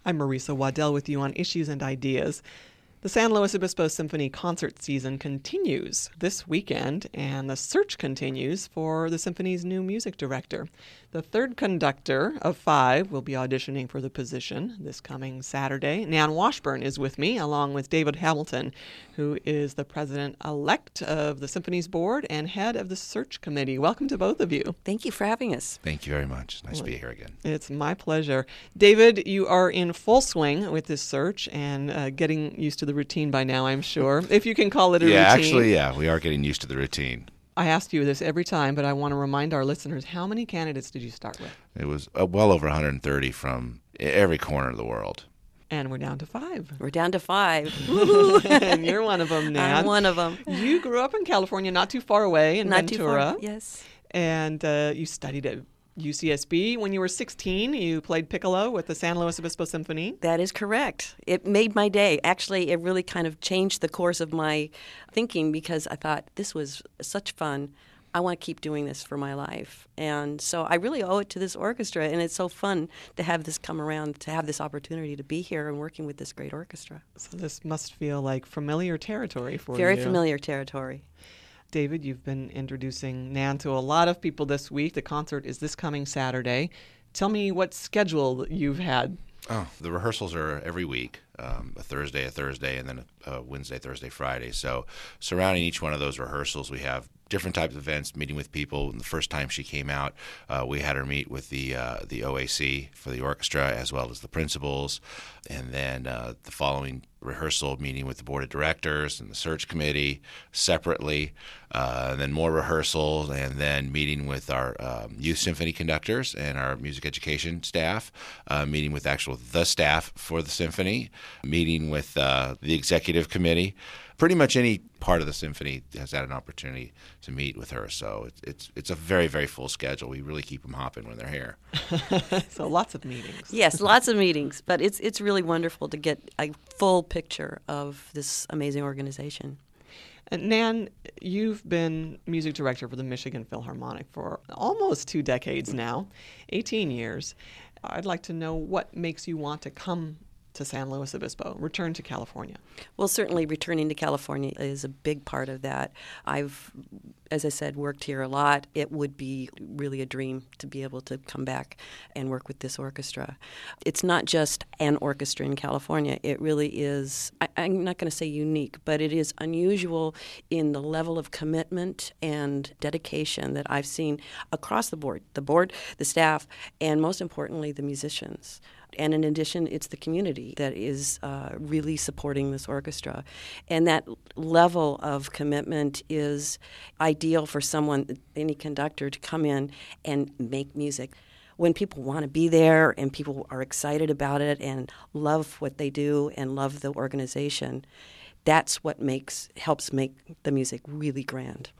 I'm Marisa Waddell with you on Issues and Ideas. The San Luis Obispo Symphony concert season continues this weekend, and the search continues for the symphony's new music director. The third conductor of 5 will be auditioning for the position this coming Saturday. Nan Washburn is with me, along with David Hamilton, who is the president-elect of the symphony's board and head of the search committee. Welcome to both of you. Thank you for having us. Thank you very much. Nice to be here again. It's my pleasure. David, you are in full swing with this search and getting used to the routine by now, I'm sure, if you can call it a routine. Actually, we are getting used to the routine. I ask you this every time, but I want to remind our listeners, how many candidates did you start with? It was well over 130 from every corner of the world. And we're down to 5. We're down to 5. And you're one of them, Nan. I'm one of them. You grew up in California, not too far away in Ventura. Not too far, yes. And you studied at UCSB. When you were 16, you played piccolo with the San Luis Obispo Symphony. That is correct. It made my day. Actually, it really kind of changed the course of my thinking because I thought this was such fun. I want to keep doing this for my life. And so I really owe it to this orchestra, and it's so fun to have this come around, to have this opportunity to be here and working with this great orchestra. So this must feel like familiar territory for you. Very familiar territory. David, you've been introducing Nan to a lot of people this week. The concert is this coming Saturday. Tell me what schedule you've had. Oh, the rehearsals are every week, a Thursday, and then a Wednesday, Thursday, Friday. So surrounding each one of those rehearsals, we have different types of events, meeting with people. And the first time she came out, we had her meet with the OAC for the orchestra as well as the principals. And then the following rehearsal, meeting with the board of directors and the search committee separately, and then more rehearsals, and then meeting with our youth symphony conductors and our music education staff, meeting with the staff for the symphony, meeting with the executive committee. Pretty much any part of the symphony has had an opportunity to meet with her. So it's a very, very full schedule. We really keep them hopping when they're here. So lots of meetings. Yes, lots of meetings. But it's really wonderful to get a full picture of this amazing organization. And Nan, you've been music director for the Michigan Philharmonic for almost 2 decades now, 18 years. I'd like to know what makes you want to come to San Luis Obispo, return to California. Well, certainly returning to California is a big part of that. I've, as I said, worked here a lot. It would be really a dream to be able to come back and work with this orchestra. It's not just an orchestra in California. It really is, I'm not going to say unique, but it is unusual in the level of commitment and dedication that I've seen across the board, the staff, and most importantly, the musicians. And in addition, it's the community that is really supporting this orchestra. And that level of commitment is ideal for any conductor, to come in and make music. When people want to be there and people are excited about it and love what they do and love the organization, that's what helps make the music really grand.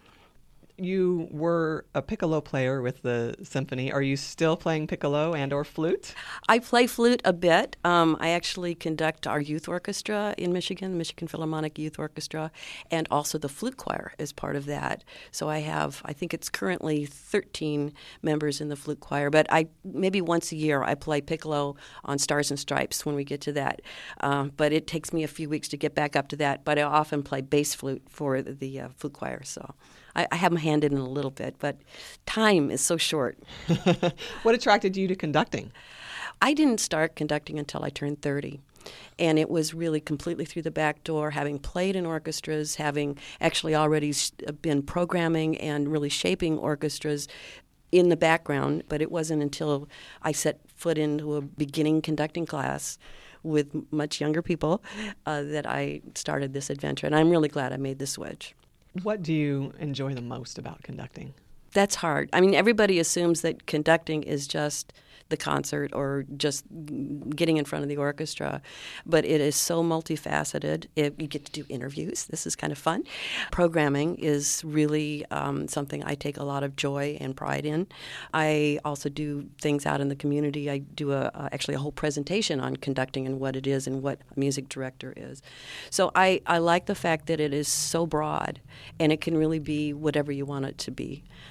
You were a piccolo player with the symphony. Are you still playing piccolo and or flute? I play flute a bit. I actually conduct our youth orchestra in Michigan, the Michigan Philharmonic Youth Orchestra, and also the flute choir is part of that. So I think it's currently 13 members in the flute choir, but maybe once a year I play piccolo on Stars and Stripes when we get to that. But it takes me a few weeks to get back up to that, but I often play bass flute for the flute choir, so I have my hand in a little bit, but time is so short. What attracted you to conducting? I didn't start conducting until I turned 30. And it was really completely through the back door, having played in orchestras, having actually already been programming and really shaping orchestras in the background. But it wasn't until I set foot into a beginning conducting class with much younger people that I started this adventure. And I'm really glad I made the switch. What do you enjoy the most about conducting? That's hard. I mean, everybody assumes that conducting is just the concert or just getting in front of the orchestra. But it is so multifaceted. You get to do interviews. This is kind of fun. Programming is really something I take a lot of joy and pride in. I also do things out in the community. I do actually a whole presentation on conducting and what it is and what a music director is. So I like the fact that it is so broad and it can really be whatever you want it to be.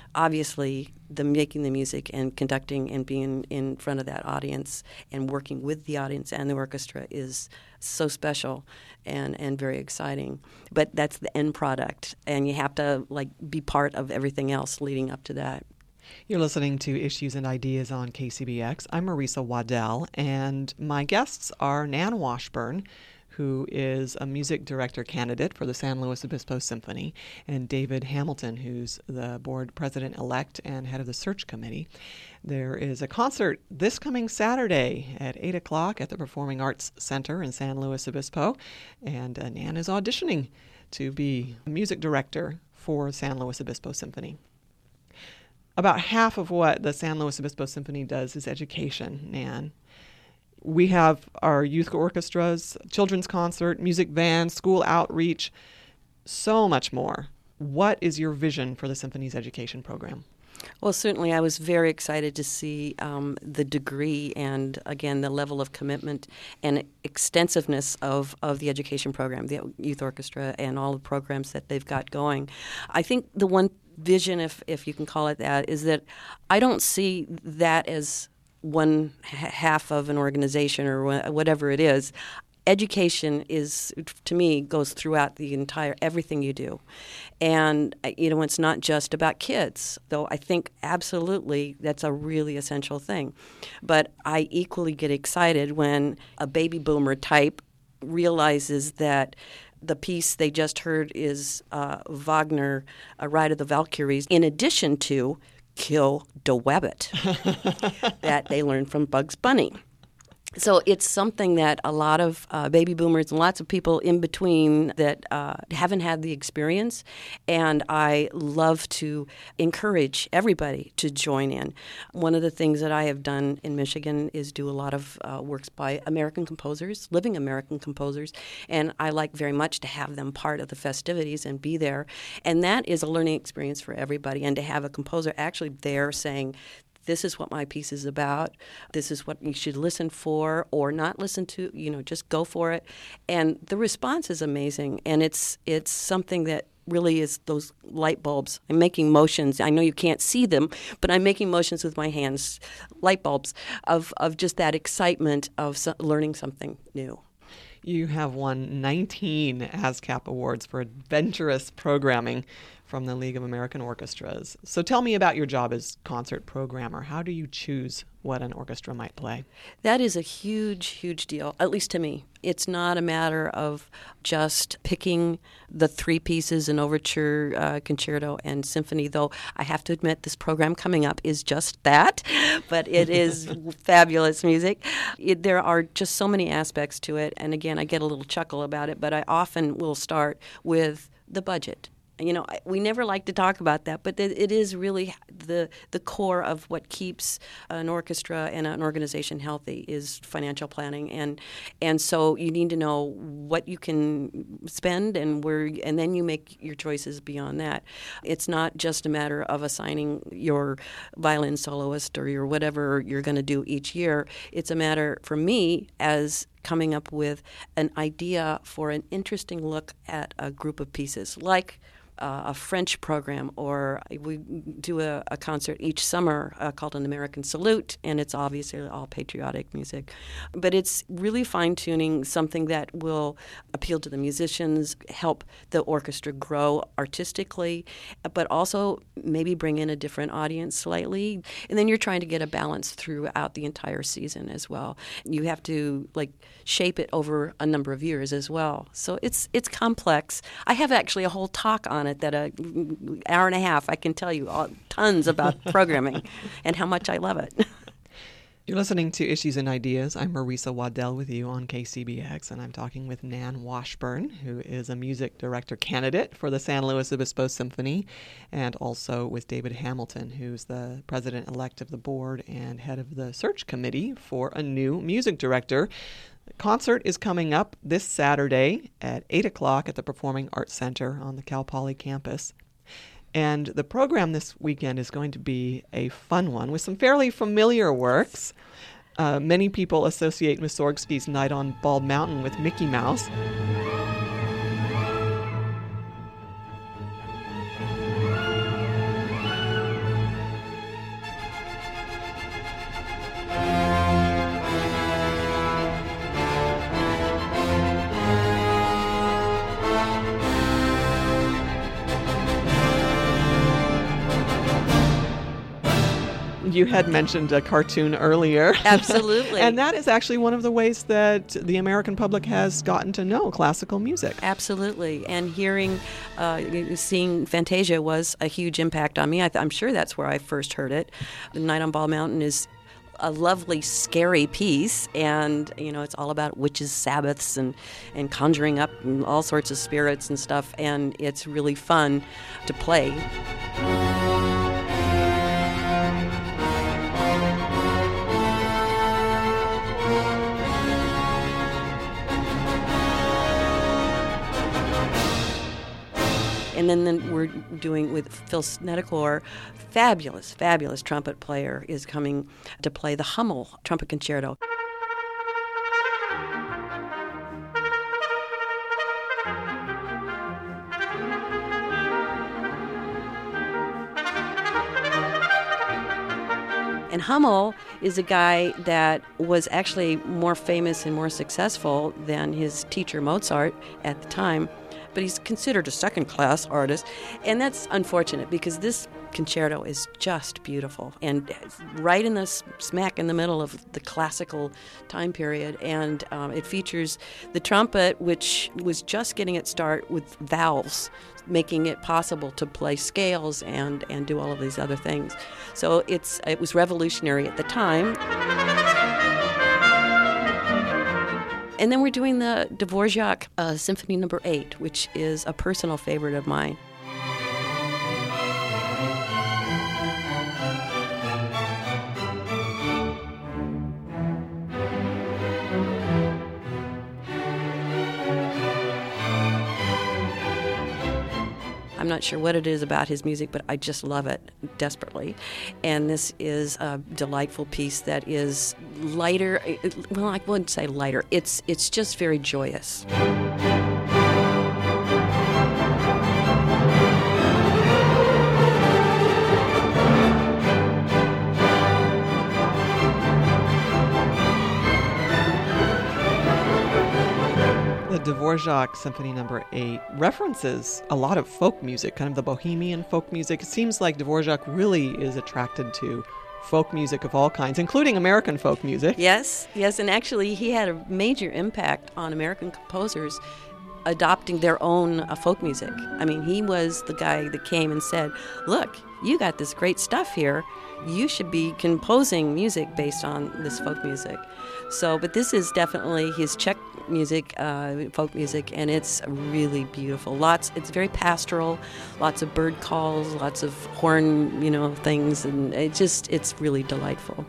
obviously the making the music and conducting and being in front of that audience and working with the audience and the orchestra is so special and very exciting. But that's the end product, and you have to be part of everything else leading up to that. You're listening to Issues and Ideas on KCBX. I'm Marisa Waddell, and my guests are Nan Washburn, who is a music director candidate for the San Luis Obispo Symphony, and David Hamilton, who's the board president-elect and head of the search committee. There is a concert this coming Saturday at 8 o'clock at the Performing Arts Center in San Luis Obispo, and Nan is auditioning to be a music director for San Luis Obispo Symphony. About half of what the San Luis Obispo Symphony does is education, Nan. We have our youth orchestras, children's concert, music band, school outreach, so much more. What is your vision for the Symphony's education program? Well, certainly I was very excited to see the degree and, again, the level of commitment and extensiveness of the education program, the youth orchestra, and all the programs that they've got going. I think the one vision, if you can call it that, is that I don't see that as one half of an organization or whatever it is. Education is, to me, goes throughout the entire, everything you do. And, it's not just about kids, though I think absolutely that's a really essential thing. But I equally get excited when a baby boomer type realizes that the piece they just heard is Wagner, A Ride of the Valkyries, in addition to Kill the Wabbit that they learned from Bugs Bunny. So it's something that a lot of baby boomers and lots of people in between that haven't had the experience, and I love to encourage everybody to join in. One of the things that I have done in Michigan is do a lot of works by American composers, living American composers, and I like very much to have them part of the festivities and be there. And that is a learning experience for everybody, and to have a composer actually there saying, this is what my piece is about. This is what you should listen for or not listen to. Just go for it. And the response is amazing. And it's something that really is those light bulbs. I'm making motions. I know you can't see them, but I'm making motions with my hands, light bulbs of just that excitement of learning something new. You have won 19 ASCAP awards for adventurous programming from the League of American Orchestras. So tell me about your job as concert programmer. How do you choose what an orchestra might play? That is a huge, huge deal, at least to me. It's not a matter of just picking the three pieces, an overture, concerto, and symphony, though I have to admit this program coming up is just that, but it is fabulous music. There are just so many aspects to it, and again, I get a little chuckle about it, but I often will start with the budget. We never like to talk about that, but it is really the core of what keeps an orchestra and an organization healthy is financial planning, and so you need to know what you can spend and then you make your choices beyond that. It's not just a matter of assigning your violin soloist or your whatever you're going to do each year. It's a matter for me as coming up with an idea for an interesting look at a group of pieces, like a French program, or we do a concert each summer called An American Salute, and it's obviously all patriotic music. But it's really fine-tuning something that will appeal to the musicians, help the orchestra grow artistically, but also maybe bring in a different audience slightly. And then you're trying to get a balance throughout the entire season as well. You have to shape it over a number of years as well. So it's complex. I have actually a whole talk on it that an hour and a half, I can tell you tons about programming and how much I love it. You're listening to Issues and Ideas. I'm Marisa Waddell with you on KCBX, and I'm talking with Nan Washburn, who is a music director candidate for the San Luis Obispo Symphony, and also with David Hamilton, who's the president-elect of the board and head of the search committee for a new music director. The concert is coming up this Saturday at 8 o'clock at the Performing Arts Center on the Cal Poly campus. And the program this weekend is going to be a fun one with some fairly familiar works. Many people associate Mussorgsky's Night on Bald Mountain with Mickey Mouse. You had mentioned a cartoon earlier. Absolutely. And that is actually one of the ways that the American public has gotten to know classical music. Absolutely. And seeing Fantasia was a huge impact on me. I'm sure that's where I first heard it. The Night on Bald Mountain is a lovely, scary piece, and it's all about witches' sabbaths and conjuring up all sorts of spirits and stuff, and it's really fun to play. And then we're doing with Phil Snedecor, fabulous trumpet player, is coming to play the Hummel Trumpet Concerto. And Hummel is a guy that was actually more famous and more successful than his teacher Mozart at the time. But he's considered a second-class artist, and that's unfortunate because this concerto is just beautiful and right in the smack in the middle of the classical time period, and it features the trumpet, which was just getting its start with valves, making it possible to play scales and do all of these other things. So it was revolutionary at the time. And then we're doing the Dvorak Symphony No. 8, which is a personal favorite of mine. I'm not sure what it is about his music, but I just love it desperately. And this is a delightful piece that is lighter. Well, I wouldn't say lighter. It's just very joyous. The Dvorak Symphony No. 8 references a lot of folk music, kind of the bohemian folk music. It seems like Dvorak really is attracted to folk music of all kinds, including American folk music. Yes, and actually he had a major impact on American composers adopting their own folk music. I mean, he was the guy that came and said, look, you got this great stuff here. You should be composing music based on this folk music. So, but this is definitely his Czech music, folk music, and it's really beautiful. It's very pastoral, lots of bird calls, lots of horn, things, and it's really delightful.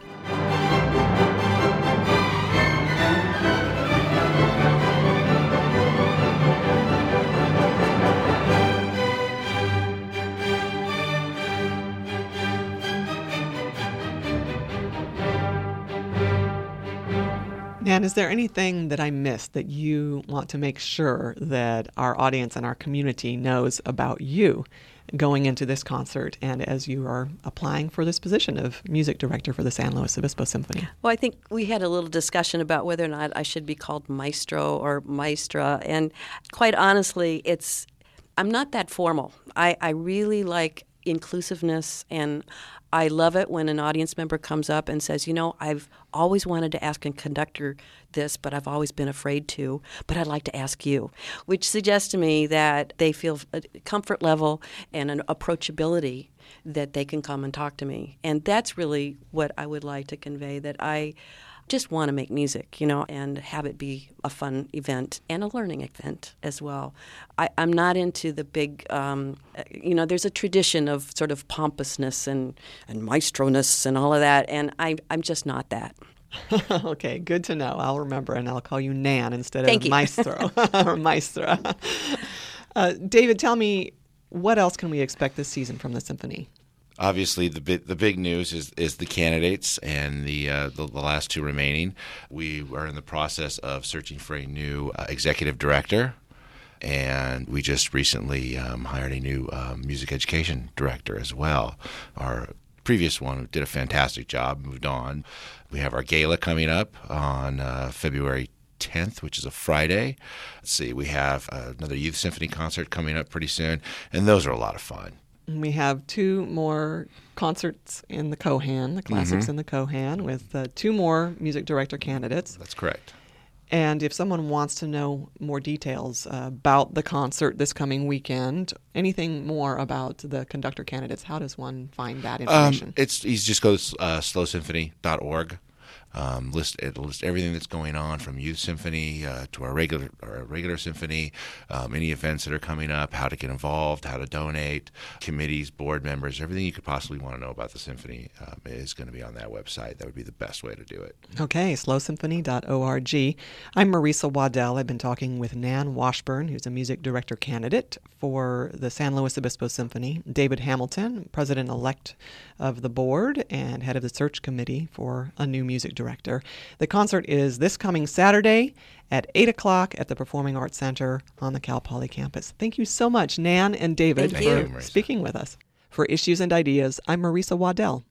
And is there anything that I missed that you want to make sure that our audience and our community knows about you going into this concert and as you are applying for this position of music director for the San Luis Obispo Symphony? Well, I think we had a little discussion about whether or not I should be called maestro or maestra, and quite honestly, I'm not that formal. I really like inclusiveness, and I love it when an audience member comes up and says, I've always wanted to ask a conductor this, but I've always been afraid to, but I'd like to ask you, which suggests to me that they feel a comfort level and an approachability that they can come and talk to me. And that's really what I would like to convey, that I just want to make music, and have it be a fun event and a learning event as well. I'm not into the big, there's a tradition of sort of pompousness and maestroness and all of that, and I'm just not that. Okay, good to know. I'll remember, and I'll call you Nan instead Thank of you. Maestro or Maestra. David, tell me, what else can we expect this season from the symphony? Obviously, the big news is the candidates and the last two remaining. We are in the process of searching for a new executive director, and we just recently hired a new music education director as well. Our previous one did a fantastic job, moved on. We have our gala coming up on February 10th, which is a Friday. Let's see, we have another youth symphony concert coming up pretty soon, and those are a lot of fun. We have 2 more concerts in the Cohan, the classics Mm-hmm. in the Cohan, with 2 more music director candidates. That's correct. And if someone wants to know more details about the concert this coming weekend, anything more about the conductor candidates, how does one find that information? You just go to slowsymphony.org. It'll list everything that's going on, from youth symphony to our regular symphony, any events that are coming up, how to get involved, how to donate, committees, board members, everything you could possibly want to know about the symphony is going to be on that website. That would be the best way to do it. Okay, slowsymphony.org. I'm Marisa Waddell. I've been talking with Nan Washburn, who's a music director candidate for the San Luis Obispo Symphony, David Hamilton, president-elect of the board and head of the search committee for a new music director. The concert is this coming Saturday at 8 o'clock at the Performing Arts Center on the Cal Poly campus. Thank you so much, Nan and David, Thank you, for Marisa. speaking with us. For Issues and Ideas, I'm Marisa Waddell.